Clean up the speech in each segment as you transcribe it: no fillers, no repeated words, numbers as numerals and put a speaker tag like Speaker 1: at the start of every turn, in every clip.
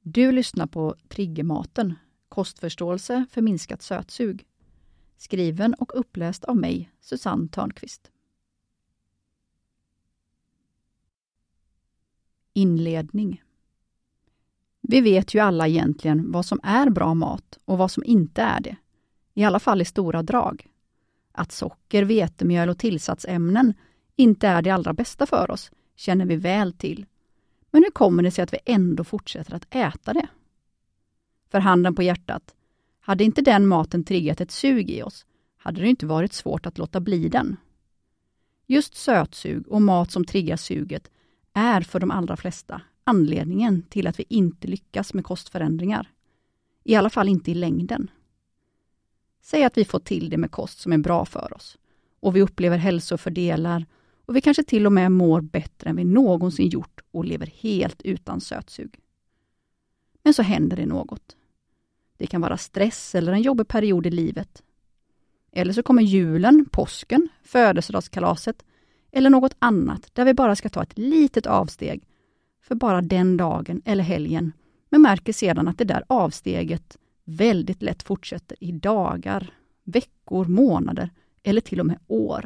Speaker 1: Du lyssnar på Triggermaten, kostförståelse för minskat sötsug. Skriven och uppläst av mig, Susanne Törnqvist. Inledning. Vi vet ju alla egentligen vad som är bra mat och vad som inte är det. I alla fall i stora drag. Att socker, vetemjöl och tillsatsämnen inte är det allra bästa för oss känner vi väl till. Men hur kommer det sig att vi ändå fortsätter att äta det? För handen på hjärtat, hade inte den maten triggat ett sug i oss, hade det inte varit svårt att låta bli den. Just sötsug och mat som triggar suget är för de allra flesta anledningen till att vi inte lyckas med kostförändringar. I alla fall inte i längden. Säg att vi får till det med kost som är bra för oss. Och vi upplever hälsofördelar och vi kanske till och med mår bättre än vi någonsin gjort och lever helt utan sötsug. Men så händer det något. Det kan vara stress eller en jobbig period i livet. Eller så kommer julen, påsken, födelsedagskalaset eller något annat där vi bara ska ta ett litet avsteg för bara den dagen eller helgen, men märker sedan att det där avsteget väldigt lätt fortsätter i dagar, veckor, månader eller till och med år.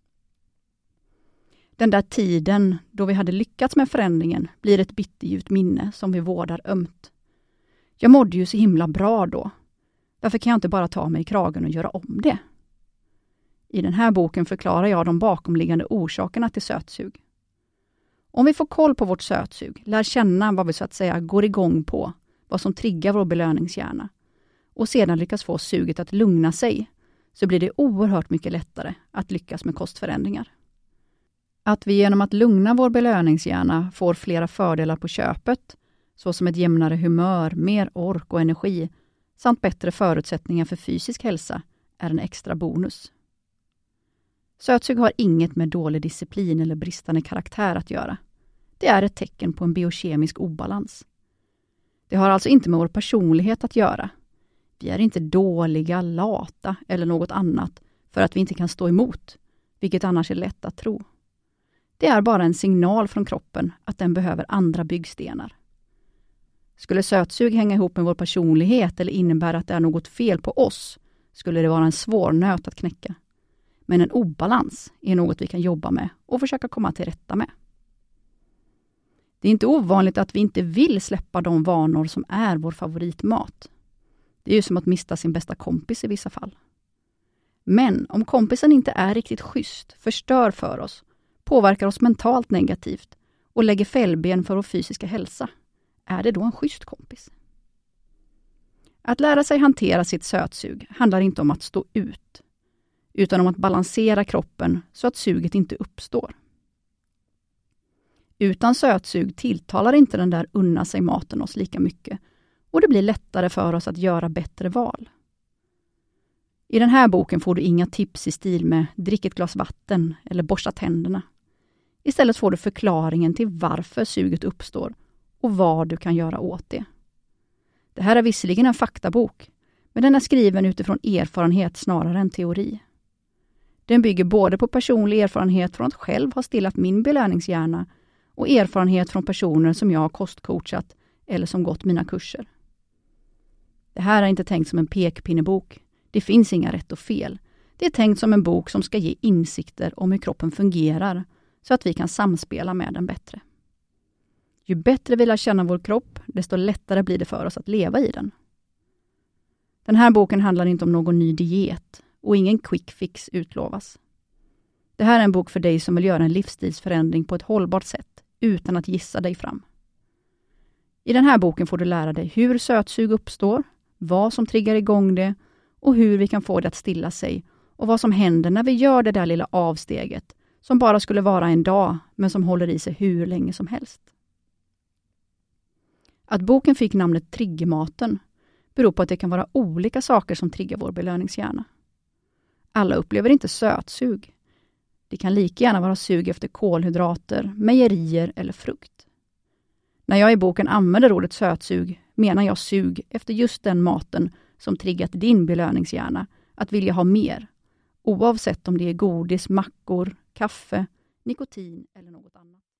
Speaker 1: Den där tiden då vi hade lyckats med förändringen blir ett bitterljuvt minne som vi vårdar ömt. Jag mådde ju så himla bra då. Varför kan jag inte bara ta mig i kragen och göra om det? I den här boken förklarar jag de bakomliggande orsakerna till sötsug. Om vi får koll på vårt sötsug, lär känna vad vi så att säga går igång på, vad som triggar vår belöningshjärna, och sedan lyckas få suget att lugna sig, så blir det oerhört mycket lättare att lyckas med kostförändringar. Att vi genom att lugna vår belöningshjärna får flera fördelar på köpet, såsom ett jämnare humör, mer ork och energi, samt bättre förutsättningar för fysisk hälsa, är en extra bonus. Sötsug har inget med dålig disciplin eller bristande karaktär att göra. Det är ett tecken på en biokemisk obalans. Det har alltså inte med vår personlighet att göra. Vi är inte dåliga, lata eller något annat för att vi inte kan stå emot, vilket annars är lätt att tro. Det är bara en signal från kroppen att den behöver andra byggstenar. Skulle sötsug hänga ihop med vår personlighet eller innebära att det är något fel på oss, skulle det vara en svår nöt att knäcka. Men en obalans är något vi kan jobba med och försöka komma till rätta med. Det är inte ovanligt att vi inte vill släppa de vanor som är vår favoritmat. Det är ju som att mista sin bästa kompis i vissa fall. Men om kompisen inte är riktigt schysst, förstör för oss, påverkar oss mentalt negativt och lägger fällben för vår fysiska hälsa, är det då en schysst kompis? Att lära sig hantera sitt sötsug handlar inte om att stå ut, utan om att balansera kroppen så att suget inte uppstår. Utan sötsug tilltalar inte den där unna sig maten oss lika mycket och det blir lättare för oss att göra bättre val. I den här boken får du inga tips i stil med drick ett glas vatten eller borsta tänderna. Istället får du förklaringen till varför suget uppstår och vad du kan göra åt det. Det här är visserligen en faktabok, men den är skriven utifrån erfarenhet snarare än teori. Den bygger både på personlig erfarenhet från att själv ha stillat min belöningshjärna och erfarenhet från personer som jag har kostcoachat eller som gått mina kurser. Det här är inte tänkt som en pekpinnebok. Det finns inga rätt och fel. Det är tänkt som en bok som ska ge insikter om hur kroppen fungerar så att vi kan samspela med den bättre. Ju bättre vi lär känna vår kropp, desto lättare blir det för oss att leva i den. Den här boken handlar inte om någon ny diet och ingen quick fix utlovas. Det här är en bok för dig som vill göra en livsstilsförändring på ett hållbart sätt utan att gissa dig fram. I den här boken får du lära dig hur sötsug uppstår, vad som triggar igång det och hur vi kan få det att stilla sig och vad som händer när vi gör det där lilla avsteget som bara skulle vara en dag men som håller i sig hur länge som helst. Att boken fick namnet Triggermaten beror på att det kan vara olika saker som triggar vår belöningshjärna. Alla upplever inte sötsug. Det kan lika gärna vara sug efter kolhydrater, mejerier eller frukt. När jag i boken använder ordet sötsug menar jag sug efter just den maten som triggat din belöningshjärna att vilja ha mer, oavsett om det är godis, mackor, kaffe, nikotin eller något annat.